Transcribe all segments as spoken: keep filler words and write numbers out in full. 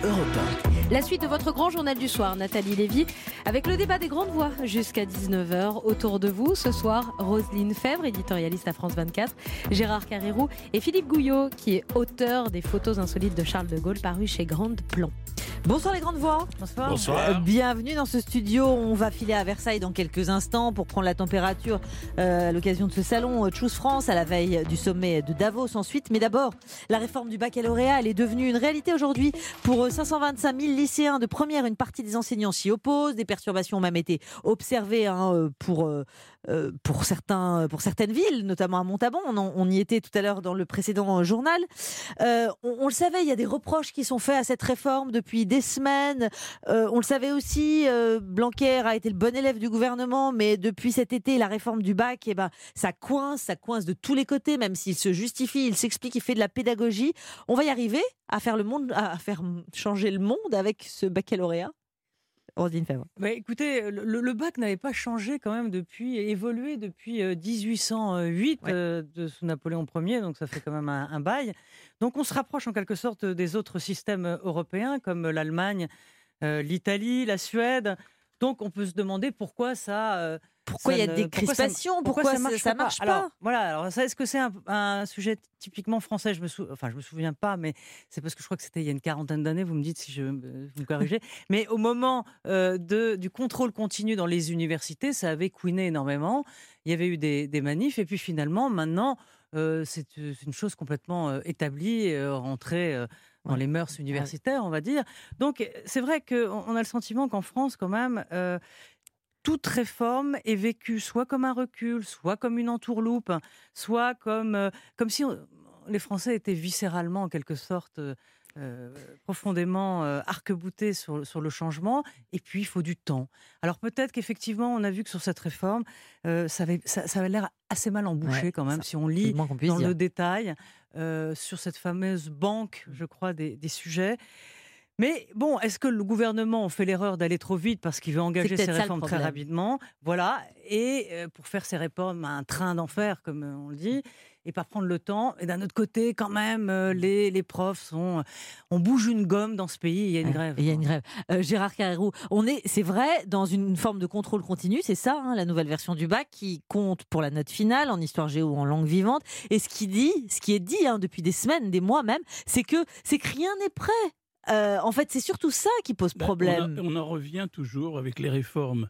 Europe un. La suite de votre grand journal du soir, Nathalie Lévy, avec le débat des grandes voix jusqu'à dix-neuf heures. Autour de vous, ce soir, Roselyne Febvre, éditorialiste à France vingt-quatre, Gérard Carrérou et Philippe Gouillot, qui est auteur des photos insolites de Charles de Gaulle, paru chez Grande Plan. Bonsoir les grandes voix. Bonsoir. Bonsoir. Euh, bienvenue dans ce studio. On va filer à Versailles dans quelques instants pour prendre la température euh, à l'occasion de ce salon euh, Choose France à la veille du sommet de Davos ensuite. Mais d'abord, la réforme du baccalauréat, elle est devenue une réalité aujourd'hui pour cinq cent vingt-cinq mille lycéens de première. Une partie des enseignants s'y opposent. Des perturbations ont même été observées hein, pour, euh, pour, certains, pour certaines villes, notamment à Montauban. On, en, on y était tout à l'heure dans le précédent journal. Euh, on, on le savait, il y a des reproches qui sont faits à cette réforme depuis des semaines. Euh, on le savait aussi, euh, Blanquer a été le bon élève du gouvernement, mais depuis cet été, la réforme du bac, eh ben, ça coince, ça coince de tous les côtés, même s'il se justifie, il s'explique, il fait de la pédagogie. On va y arriver à faire, le monde, à faire changer le monde avec ce baccalauréat. Roselyne Febvre. Bah, écoutez, le, le bac n'avait pas changé quand même depuis, évolué depuis euh, dix-huit cent huit ouais. euh, de, sous Napoléon Ier, donc ça fait quand même un, un bail. Donc on se rapproche en quelque sorte des autres systèmes européens comme l'Allemagne, euh, l'Italie, la Suède. Donc on peut se demander pourquoi ça... Euh, Pourquoi il y a des crispations? Pourquoi, pourquoi, pourquoi ça ne marche pas, pas alors, voilà, alors ça, est-ce que c'est un, un sujet typiquement français? Je me sou... Enfin, je me souviens pas, mais c'est parce que je crois que c'était il y a une quarantaine d'années. Vous me dites si je vous me corrigez. Mais au moment euh, de, du contrôle continu dans les universités, ça avait couiné énormément. Il y avait eu des, des manifs, et puis finalement, maintenant, euh, c'est, c'est une chose complètement euh, établie, euh, rentrée. Euh, dans les mœurs universitaires, on va dire. Donc, c'est vrai qu'on a le sentiment qu'en France, quand même, euh, toute réforme est vécue soit comme un recul, soit comme une entourloupe, soit comme, euh, comme si on, les Français étaient viscéralement, en quelque sorte, euh, euh, profondément euh, arc-boutés sur, sur le changement. Et puis, il faut du temps. Alors, peut-être qu'effectivement, on a vu que sur cette réforme, euh, ça, avait, ça, ça avait l'air assez mal embouché ouais, quand même, ça, si on lit dans dire. le détail, euh, sur cette fameuse banque, je crois, des, des sujets. Mais bon, est-ce que le gouvernement fait l'erreur d'aller trop vite parce qu'il veut engager ses réformes très rapidement, voilà, et euh, pour faire ses réformes à un train d'enfer, comme euh, on le dit, et pas prendre le temps. Et d'un autre côté, quand même, euh, les, les profs sont... On bouge une gomme dans ce pays, il y a une grève. Il y a une grève. Euh, Gérard Carrérou, on est, c'est vrai, dans une forme de contrôle continu, c'est ça, hein, la nouvelle version du bac qui compte pour la note finale en histoire géo ou en langue vivante. Et ce qui, dit, ce qui est dit hein, depuis des semaines, des mois même, c'est que, c'est que rien n'est prêt. Euh, en fait, c'est surtout ça qui pose problème. Ben, on, a, on en revient toujours avec les réformes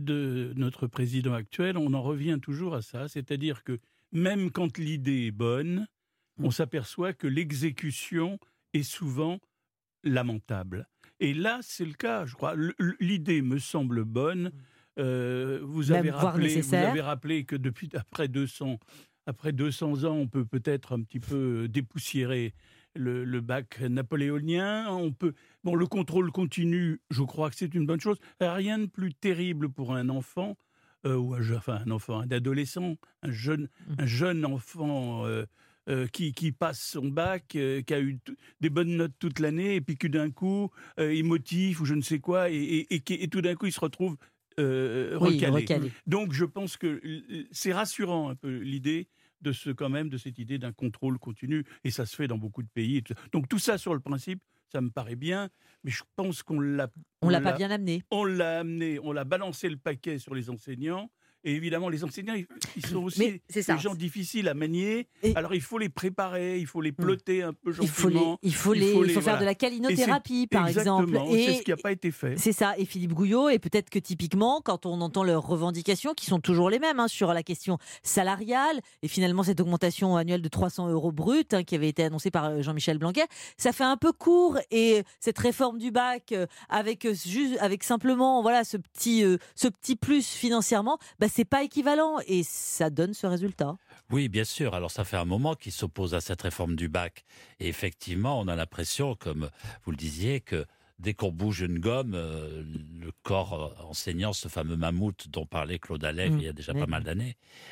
de notre président actuel, on en revient toujours à ça, c'est-à-dire que même quand l'idée est bonne, on s'aperçoit que l'exécution est souvent lamentable. Et là, c'est le cas, je crois. L'idée me semble bonne. Euh, vous, avez rappelé, vous avez rappelé que depuis après deux cents, après deux cents ans, on peut peut-être un petit peu dépoussiérer le, le bac napoléonien. On peut, bon, le contrôle continu, je crois que c'est une bonne chose. Rien de plus terrible pour un enfant. Euh, ou un, enfin, un enfant, un adolescent, un jeune, un jeune enfant euh, euh, qui, qui passe son bac, euh, qui a eu t- des bonnes notes toute l'année, et puis que d'un coup, euh, il motive ou je ne sais quoi, et, et, et, et, et tout d'un coup, il se retrouve euh, oui, recalé. recalé. Donc, je pense que c'est rassurant un peu l'idée de ce, quand même, de cette idée d'un contrôle continu, et ça se fait dans beaucoup de pays. Donc, tout ça, sur le principe, ça me paraît bien, mais je pense qu'on l'a... On, on l'a pas bien amené. On l'a amené, on l'a balancé le paquet sur les enseignants. Et évidemment, les enseignants, ils sont aussi des gens difficiles à manier. Et alors, il faut les préparer, il faut les plotter un peu gentiment. Il faut, les, il faut, les, il faut, les, il faut faire voilà. de la calinothérapie, par exemple. Et c'est ce qui n'a pas été fait. C'est ça. Et Philippe Gouillot, et peut-être que typiquement, quand on entend leurs revendications, qui sont toujours les mêmes, hein, sur la question salariale, et finalement cette augmentation annuelle de trois cents euros bruts, hein, qui avait été annoncée par Jean-Michel Blanquer, ça fait un peu court. Et cette réforme du bac, euh, avec, euh, juste, avec simplement voilà, ce, petit, euh, ce petit plus financièrement, bah, c'est pas équivalent et ça donne ce résultat. Oui, bien sûr. Alors, ça fait un moment qu'ils s'opposent à cette réforme du bac. Et effectivement, on a l'impression, comme vous le disiez, que dès qu'on bouge une gomme, euh, le corps enseignant, ce fameux mammouth dont parlait Claude Allègre mmh. il y a déjà mmh. pas mal d'années,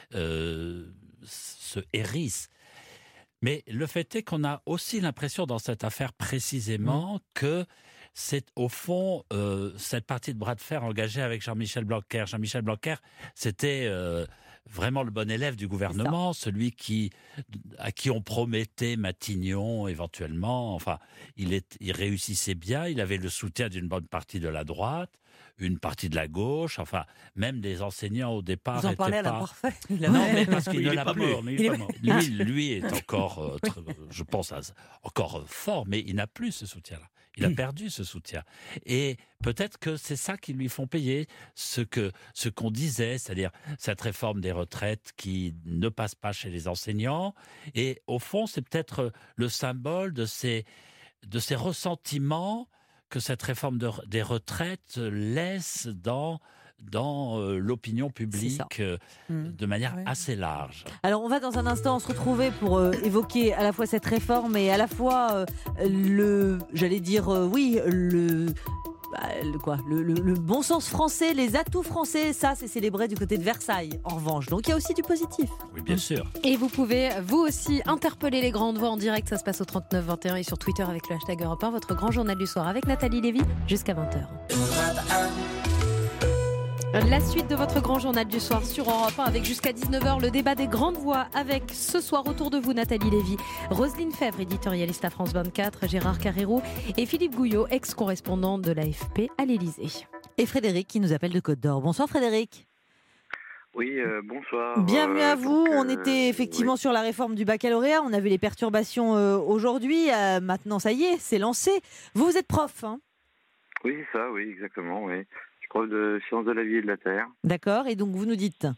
euh, se hérisse. Mais le fait est qu'on a aussi l'impression dans cette affaire précisément mmh. que c'est au fond euh, cette partie de bras de fer engagée avec Jean-Michel Blanquer. Jean-Michel Blanquer, c'était euh, vraiment le bon élève du gouvernement, celui qui, à qui on promettait Matignon éventuellement. Enfin, il, est, il réussissait bien, il avait le soutien d'une bonne partie de la droite, une partie de la gauche, enfin, même des enseignants au départ Vous en parlez à n'étaient la pas... parfaite. Non, mais parce qu'il Il ne est l'a pas plus. mort, mais il est pas mort. Lui, lui est encore, euh, très- je pense, à- encore fort, mais il n'a plus ce soutien-là. Il a perdu ce soutien. Et peut-être que c'est ça qui lui font payer ce que ce qu'on disait, c'est-à-dire cette réforme des retraites qui ne passe pas chez les enseignants. Et au fond, c'est peut-être le symbole de ces, de ces ressentiments que cette réforme de- des retraites laisse dans, dans euh, l'opinion publique euh, Mmh. de manière Ouais. assez large. Alors on va dans un instant se retrouver pour euh, évoquer à la fois cette réforme et à la fois euh, le, j'allais dire euh, oui, le, bah, le quoi, le, le- le bon sens français, les atouts français. Ça, c'est célébré du côté de Versailles. En revanche, donc il y a aussi du positif. Oui, bien sûr. Et vous pouvez, vous aussi, interpeller les grandes voix en direct. Ça se passe au trente-neuf vingt et un et sur Twitter avec le hashtag Europe un. Votre grand journal du soir avec Nathalie Lévy jusqu'à vingt heures. La suite de votre grand journal du soir sur Europe un avec jusqu'à dix-neuf heures le débat des grandes voix avec ce soir autour de vous Nathalie Lévy, Roselyne Febvre, éditorialiste à France vingt-quatre, Gérard Carrérou et Philippe Gouillot, ex-correspondant de l'A F P à l'Élysée. Et Frédéric qui nous appelle de Côte d'Or. Bonsoir Frédéric. Oui, euh, bonsoir. Bienvenue Euh, à vous. donc, On euh, était effectivement sur la réforme du baccalauréat. On a vu les perturbations euh, aujourd'hui. Euh, maintenant, ça y est, c'est lancé. Vous, vous êtes prof, hein ? Oui, c'est ça, oui, exactement, oui. Je crois de sciences de la vie et de la terre. D'accord. Et donc, vous nous dites.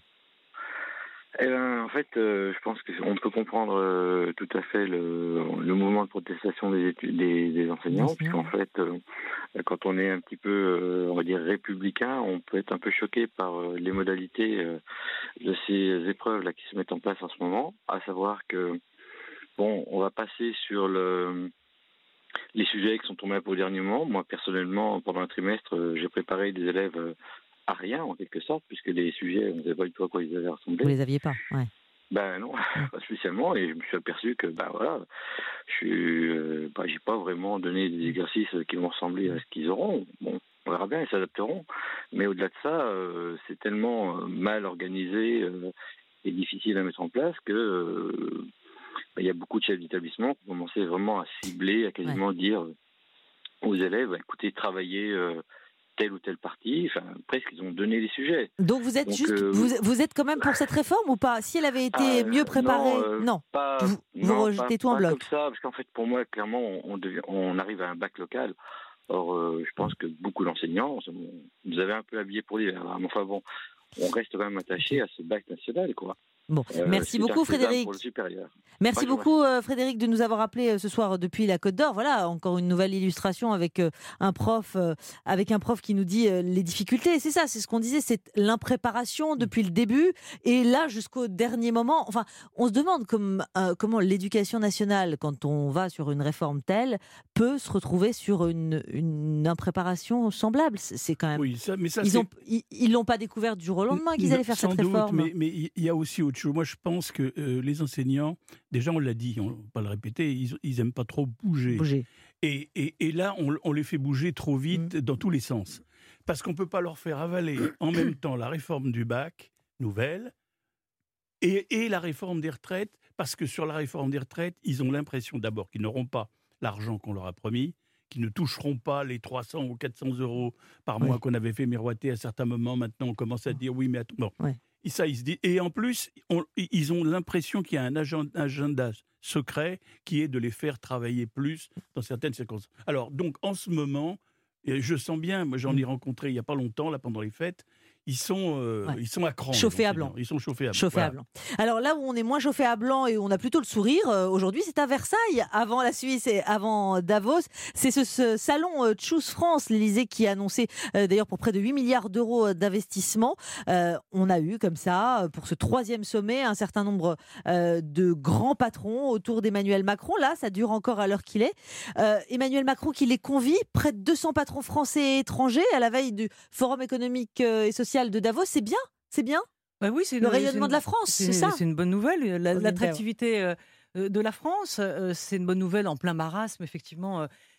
Eh ben, en fait, euh, je pense qu'on peut comprendre euh, tout à fait le, le mouvement de protestation des, études, des, des enseignants, Bien sûr. puisqu'en fait, euh, quand on est un petit peu, euh, on va dire, républicain, on peut être un peu choqué par euh, les modalités euh, de ces épreuves-là qui se mettent en place en ce moment, à savoir que, bon, on va passer sur le... les sujets qui sont tombés un peu au dernier moment. Moi, personnellement, pendant un trimestre, euh, j'ai préparé des élèves euh, à rien, en quelque sorte, puisque les sujets, on ne savait pas du tout à quoi ils avaient ressemblé. Vous les aviez pas. Ouais. Ben non, pas spécialement, et je me suis aperçu que, ben voilà, je suis, euh, ben, j'ai pas vraiment donné des exercices qui vont ressembler à ce qu'ils auront. Bon, on verra bien, ils s'adapteront. Mais au-delà de ça, euh, c'est tellement euh, mal organisé euh, et difficile à mettre en place que... Euh, il y a beaucoup de chefs d'établissement qui ont commencé vraiment à cibler, à quasiment ouais. dire aux élèves, écoutez, travaillez euh, telle ou telle partie. Enfin, presque, ils ont donné les sujets. Donc vous êtes Donc, juste, euh, vous, vous êtes quand même pour cette réforme ou pas ? Si elle avait été euh, mieux préparée, non. Euh, non. Pas, vous, non, vous rejetez pas, tout en pas bloc. Comme ça, parce qu'en fait, pour moi, clairement, on, on, devient, on arrive à un bac local. Or, euh, je pense que beaucoup d'enseignants nous avaient un peu habillés pour l'hiver. Enfin bon, on reste quand même attaché à ce bac national, quoi. Bon, euh, merci beaucoup Frédéric. Merci Moi, beaucoup euh, Frédéric de nous avoir appelé euh, ce soir depuis la Côte d'Or. Voilà, encore une nouvelle illustration avec euh, un prof, euh, avec un prof qui nous dit euh, les difficultés. C'est ça, c'est ce qu'on disait, c'est l'impréparation depuis le début et là jusqu'au dernier moment. Enfin, on se demande comme, euh, comment l'éducation nationale, quand on va sur une réforme telle, peut se retrouver sur une, une impréparation semblable. C'est quand même. Oui, ça, mais ça, ils ont, ils, ils l'ont pas découvert du jour au lendemain qu'ils allaient faire Sans cette doute, réforme. Mais, mais il y a aussi autre chose. Moi, je pense que euh, les enseignants, déjà, on l'a dit, on ne va pas le répéter, ils, ils aiment pas trop bouger. bouger. Et, et, et là, on, on les fait bouger trop vite mmh. dans tous les sens. Parce qu'on ne peut pas leur faire avaler en même temps la réforme du bac, nouvelle, et, et la réforme des retraites, parce que sur la réforme des retraites, ils ont l'impression d'abord qu'ils n'auront pas l'argent qu'on leur a promis, qu'ils ne toucheront pas les trois cents ou quatre cents euros par mois oui. qu'on avait fait miroiter à certains moments. Maintenant, on commence à dire oui, mais attends. Bon. Ouais. Et ça, ils se disent. Et en plus, on, ils ont l'impression qu'il y a un agenda, agenda secret qui est de les faire travailler plus dans certaines circonstances. Alors, donc, en ce moment, je sens bien, moi j'en ai rencontré il n'y a pas longtemps, là, pendant les fêtes, ils sont, euh, ouais. ils sont à cran. Chauffés à blanc. Ils sont chauffés à blanc. Chauffés voilà. à blanc. Alors là où on est moins chauffé à blanc et où on a plutôt le sourire, euh, aujourd'hui, c'est à Versailles, avant la Suisse et avant Davos. C'est ce, ce salon euh, Choose France, l'Élysée, qui a annoncé, euh, d'ailleurs, pour près de huit milliards d'euros d'investissement. Euh, on a eu, comme ça, pour ce troisième sommet, un certain nombre euh, de grands patrons autour d'Emmanuel Macron. Là, ça dure encore à l'heure qu'il est. Euh, Emmanuel Macron qui les convie, près de deux cents patrons français et étrangers, à la veille du Forum économique et social de Davos, c'est bien, c'est bien. Bah oui, c'est le une, rayonnement une, de la France, c'est, c'est ça. C'est une bonne nouvelle. La, l'attractivité euh, de la France, euh, c'est une bonne nouvelle en plein marasme, effectivement. Euh,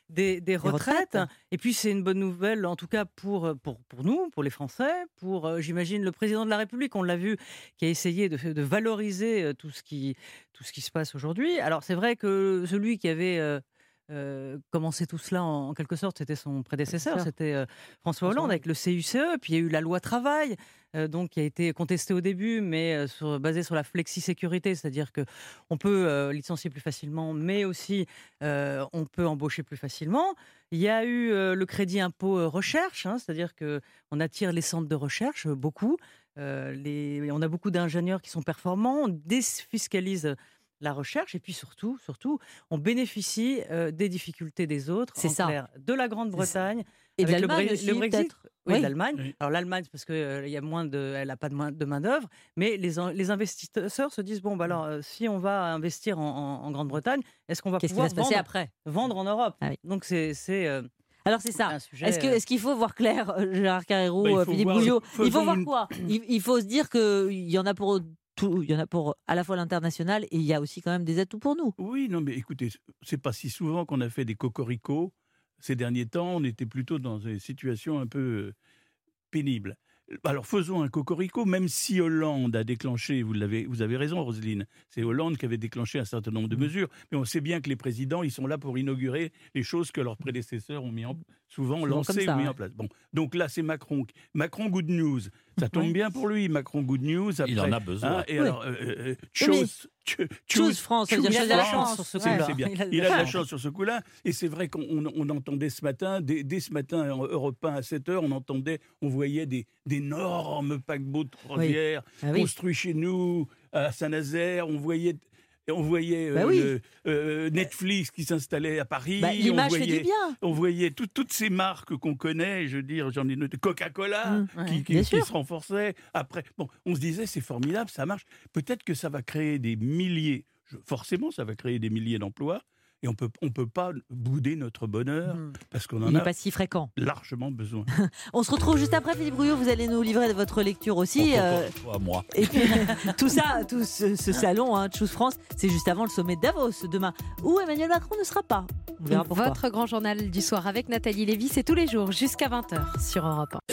des, des retraites. retraites. Et puis c'est une bonne nouvelle, en tout cas pour, pour, pour nous, pour les Français, pour, euh, j'imagine, le président de la République, on l'a vu, qui a essayé de, de valoriser euh, tout ce, qui, tout ce qui se passe aujourd'hui. Alors c'est vrai que celui qui avait... Euh, Euh, commencer tout cela en, en quelque sorte, c'était son prédécesseur, c'était euh, François Hollande avec le C U C E, puis il y a eu la loi travail, euh, donc qui a été contestée au début, mais euh, sur, basée sur la flexi-sécurité, c'est-à-dire que on peut euh, licencier plus facilement, mais aussi euh, on peut embaucher plus facilement. Il y a eu euh, le crédit impôt euh, recherche, hein, c'est-à-dire que on attire les centres de recherche, euh, beaucoup. Euh, les, on a beaucoup d'ingénieurs qui sont performants, on défiscalise la recherche, et puis surtout, surtout on bénéficie euh, des difficultés des autres, C'est en ça. clair, de la Grande-Bretagne, Et de avec le, l'Allemagne Bre- aussi, le Brexit. peut-être. Oui, Oui. l'Allemagne. Oui. Alors l'Allemagne, c'est parce qu'elle euh, y a moins de, elle n'a pas de, main- de main-d'œuvre, mais les, in- les investisseurs se disent bon, bah alors, euh, si on va investir en, en- en Grande-Bretagne, est-ce qu'on va Qu'est-ce qui va pouvoir se passer vendre, après? vendre en Europe? Ah oui. Donc c'est. c'est euh, Alors c'est ça. un sujet, Est-ce que- euh, est-ce qu'il faut voir clair, euh, Gérard Carrérou, Bah, il euh, faut Philippe voir- Gouillot? Il faut faisons voir une- quoi il, il faut se dire qu'il y en a pour tout, il y en a pour à la fois l'international et il y a aussi quand même des atouts pour nous. Oui, non, mais écoutez, c'est pas si souvent qu'on a fait des cocoricots. Ces derniers temps, on était plutôt dans des situations un peu euh, pénibles. Alors faisons un cocorico, même si Hollande a déclenché, vous, l'avez, vous avez raison Roselyne, c'est Hollande qui avait déclenché un certain nombre de mesures, mais on sait bien que les présidents, ils sont là pour inaugurer les choses que leurs prédécesseurs ont mis en, souvent Souvent lancées comme ça, ou mis ouais. en place. Bon, donc là c'est Macron. Macron good news, ça tombe Oui. bien pour lui, Macron good news. Après, Il en a besoin. hein, et Oui. alors, euh, euh, Oui, mais chose, cho- Choose France, ça veut dire choose choisir la France. chance. sur ce C'est- coup-là. c'est bien. Il a de Il la a de la chance. chance sur ce coup-là. Et c'est vrai qu'on on- on entendait ce matin, dès, dès ce matin en Europe un à sept heures, on entendait, on voyait des, d'énormes paquebots de croisière Ah oui. construits chez nous, à Saint-Nazaire. On voyait, on voyait euh, Bah oui. le, euh, Netflix qui s'installait à Paris. Bah, on l'image fait voyait, du bien. on voyait tout- toutes ces marques qu'on connaît, je veux dire, j'en ai noté, Coca-Cola, Mmh, ouais, qui, qui- bien qui sûr. se renforçait. Après, bon, on se disait, c'est formidable, ça marche. Peut-être que ça va créer des milliers, je- forcément, ça va créer des milliers d'emplois. Et on peut, on peut pas bouder notre bonheur Mmh. parce qu'on Il en n'est a pas si fréquent. largement besoin. On se retrouve juste après, Philippe Gouillot. Vous allez nous livrer de votre lecture aussi. Encore euh, une fois, moi. et puis tout ça, tout ce, ce salon, hein, Choose France, c'est juste avant le sommet de Davos demain, où Emmanuel Macron ne sera pas. On verra pourquoi. Votre grand journal du soir avec Nathalie Lévy, c'est tous les jours jusqu'à vingt heures sur Europe un.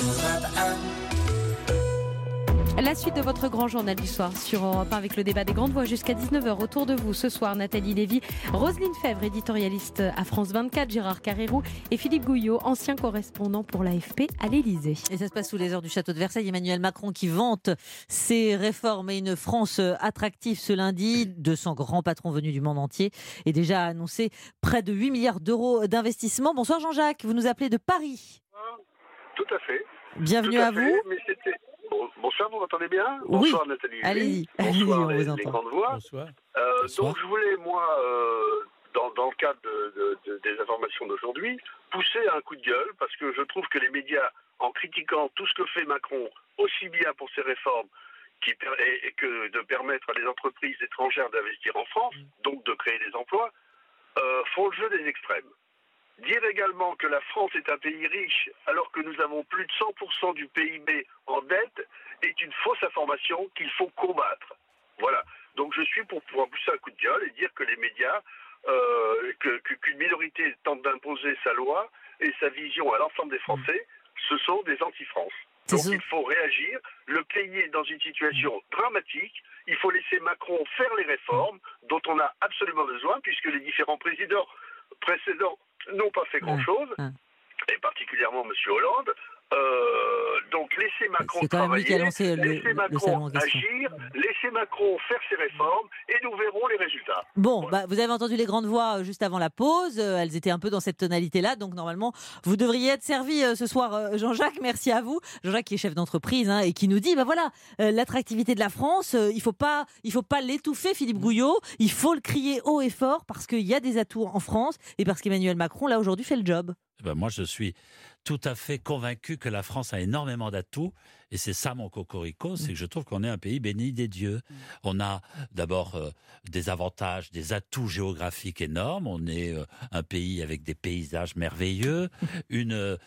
La suite de votre grand journal du soir sur Europe un avec le débat des grandes voix jusqu'à dix-neuf heures. Autour de vous ce soir, Nathalie Lévy, Roselyne Fèvre, éditorialiste à France vingt-quatre, Gérard Carrérou et Philippe Gouillot, ancien correspondant pour l'A F P à l'Élysée. Et ça se passe sous les heures du château de Versailles. Emmanuel Macron qui vante ses réformes et une France attractive ce lundi. deux cents grands patrons venus du monde entier et déjà annoncé près de huit milliards d'euros d'investissement. Bonsoir Jean-Jacques, vous nous appelez de Paris. Tout à fait. Bienvenue Tout à à fait, vous. mais c'était- Bon- bonsoir, vous m'entendez bien? Oui. Bonsoir Nathalie. Allez-y, allez-y, Bonsoir on les, vous les entend. grandes voix. Bonsoir. Euh, Bonsoir. donc je voulais, moi, euh, dans, dans le cadre de, de- de- des informations d'aujourd'hui, pousser un coup de gueule parce que je trouve que les médias, en critiquant tout ce que fait Macron, aussi bien pour ses réformes qui, per- et, et que de permettre à des entreprises étrangères d'investir en France, donc de créer des emplois, euh, font le jeu des extrêmes. Dire également que la France est un pays riche alors que nous avons plus de cent pour cent du P I B en dette est une fausse information qu'il faut combattre. Voilà. Donc je suis pour pouvoir pousser un coup de gueule et dire que les médias, euh, que- que- qu'une minorité tente d'imposer sa loi et sa vision à l'ensemble des Français, ce sont des anti-France. C'est Donc ça. il faut réagir. Le pays est dans une situation dramatique. Il faut laisser Macron faire les réformes dont on a absolument besoin puisque les différents présidents précédents n'ont pas fait grand-chose, ouais. et particulièrement M. Hollande. Euh, donc laissez Macron C'est quand même lui qui a travailler, lancé le- laissez le Macron salon en question. agir, laissez Macron faire ses réformes et nous verrons les résultats. Bon, bah, vous avez entendu les grandes voix euh, juste avant la pause. Euh, elles étaient un peu dans cette tonalité-là. Donc, normalement, vous devriez être servi euh, ce soir, euh, Jean-Jacques. Merci à vous. Jean-Jacques qui est chef d'entreprise hein, et qui nous dit, bah voilà, euh, l'attractivité de la France, euh, il faut pas, il faut pas l'étouffer, Philippe Gouillot. Il faut le crier haut et fort parce qu'il y a des atouts en France et parce qu'Emmanuel Macron, là, aujourd'hui, fait le job. Eh ben, moi, je suis tout à fait convaincu que la France a énormément d'atouts Et c'est ça mon cocorico, c'est que je trouve qu'on est un pays béni des dieux. On a d'abord euh, des avantages, des atouts géographiques énormes. On est euh, un pays avec des paysages merveilleux, une euh,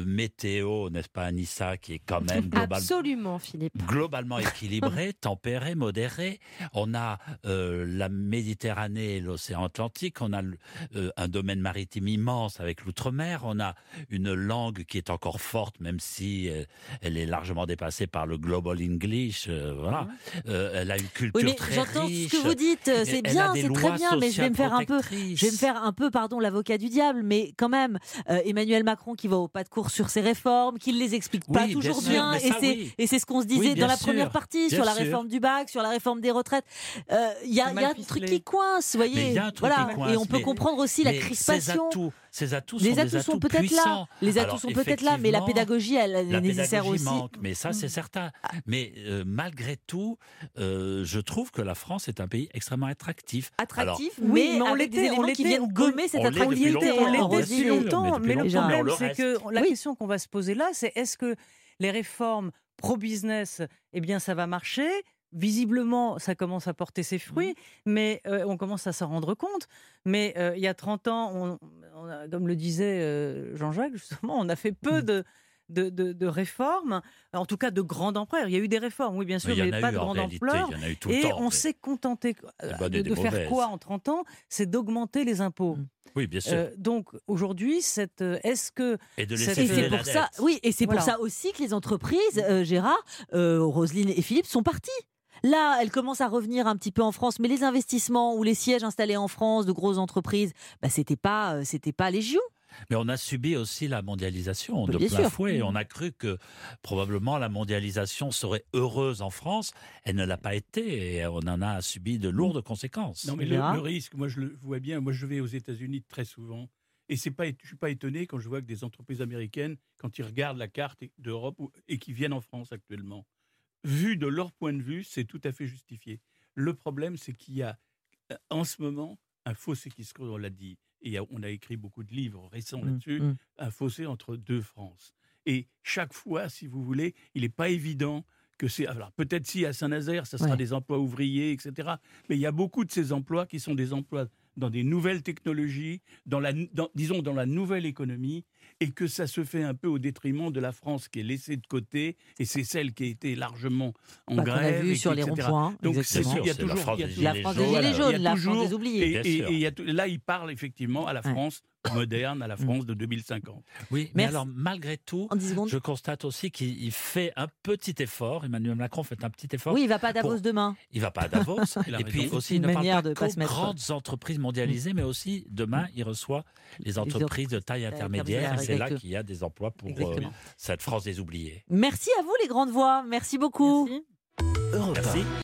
météo, n'est-ce pas, Anissa, qui est quand même global... Absolument, Philippe. globalement équilibrée, tempérée, modérée. On a euh, la Méditerranée et l'océan Atlantique. On a euh, un domaine maritime immense avec l'outre-mer. On a une langue qui est encore forte, même si euh, elle est largement dépassée par le global English. Euh, voilà. Euh, elle a une culture Oui, mais très j'entends riche. ce que vous dites, c'est Elle bien, a des c'est très lois bien, mais je vais me faire un peu, sociales je vais me faire un peu, pardon, l'avocat du diable, mais quand même, euh, Emmanuel Macron qui va au pas de course sur ses réformes, qui ne les explique pas Oui, toujours bien sûr, bien, mais et ça, c'est oui. et c'est ce qu'on se Oui, disait bien dans la sûr, première partie bien sur la sûr. réforme du bac, sur la réforme des retraites. Il euh, y a, C'est y mal a un ficelé. truc qui coince, vous voyez. Mais il y a un truc voilà. qui coince, Et on peut mais- comprendre aussi la Mais crispation. Ces atouts, ces atouts Les sont atouts des sont atouts peut-être là. puissants. Les atouts Alors, sont peut-être là, mais la effectivement, pédagogie, elle, elle La est nécessaire pédagogie aussi. manque, mais ça c'est certain. Mais euh, malgré tout, euh, je trouve que la France est un pays extrêmement attractif. Attractif, Oui, mais, mais on avec des l'était, on éléments qui l'était, viennent on- gommer cette on l'est attractivité. depuis longtemps, on l'était bien depuis sûr, mais longtemps, depuis mais le longtemps. problème, Mais on le c'est que la Oui. question qu'on va se poser là, c'est est-ce que les réformes pro-business, eh bien, ça va marcher? Visiblement, ça commence à porter ses fruits, mais euh, on commence à s'en rendre compte. Mais euh, il y a trente ans, on, on a- comme le disait euh, Jean-Jacques, justement, on a fait peu de, de, de- de réformes, en tout cas de grande ampleur. Il y a eu des réformes, oui, bien sûr, Mais il y mais en a pas eu de en grande réalité, ampleur. il y en a eu tout le Et temps. on mais- s'est contenté Des euh, bonnes de, et des de faire mauvaises. quoi en trente ans? C'est d'augmenter les impôts. Oui, bien sûr. Euh, donc aujourd'hui, cette, euh, est-ce que et de cette- laisser Et filer c'est la pour ça, dette. oui, et c'est Voilà. pour ça aussi que les entreprises, euh, Gérard, euh, Roselyne et Philippe, sont partis. Là, elles commencent à revenir un petit peu en France, mais les investissements ou les sièges installés en France de grosses entreprises, bah, c'était pas, euh, c'était pas légion. Mais on a subi aussi la mondialisation Bah, de bien plein sûr. fouet. On a cru que probablement la mondialisation serait heureuse en France. Elle ne l'a pas été et on en a subi de lourdes conséquences. Non, mais On le, verra. le risque, moi je le vois bien. Moi je vais aux États-Unis très souvent. Et c'est pas, je ne suis pas étonné quand je vois que des entreprises américaines, quand ils regardent la carte d'Europe ou- et qui viennent en France actuellement, vu de leur point de vue, c'est tout à fait justifié. Le problème, c'est qu'il y a euh, en ce moment un fossé qui se creuse, on l'a dit, et il y a- on a écrit beaucoup de livres récents Mmh, là-dessus, mmh. un fossé entre deux France. Et chaque fois, si vous voulez, il n'est pas évident que c'est... Alors peut-être si à Saint-Nazaire, ça sera Ouais. des emplois ouvriers, et cetera. Mais il y a beaucoup de ces emplois qui sont des emplois dans des nouvelles technologies, dans la, dans- disons dans la nouvelle économie, et que ça se fait un peu au détriment de la France qui est laissée de côté, et c'est celle qui a été largement en Bah, qu'on a grève. vu et sur qui- les et cetera. ronds-points. Donc, exactement. c'est sûr, il y a C'est la toujours- France il y a des toujours- La Gilets France des jaunes. Gilets il y a jaunes, la France toujours- des oubliés. Et, Bien et- sûr. et il y a tout- là, il parle effectivement à la Ouais. France moderne, à la France de deux mille cinquante. Oui, mais Merci. alors malgré tout, En dix secondes. je constate aussi qu'il il fait un petit effort. Emmanuel Macron fait un petit effort. Oui, il va pas à Davos Pour- demain. Il va pas à Davos. Il a et puis raison. aussi, C'est il une ne parle manière pas de pas qu'aux se mettre- grandes entreprises mondialisées, mais aussi demain, il reçoit les entreprises de taille intermédiaire. Et c'est là exactement. qu'il y a des emplois pour euh, Exactement. cette France des oubliés. Merci à vous les grandes voix. Merci beaucoup. Merci. Merci.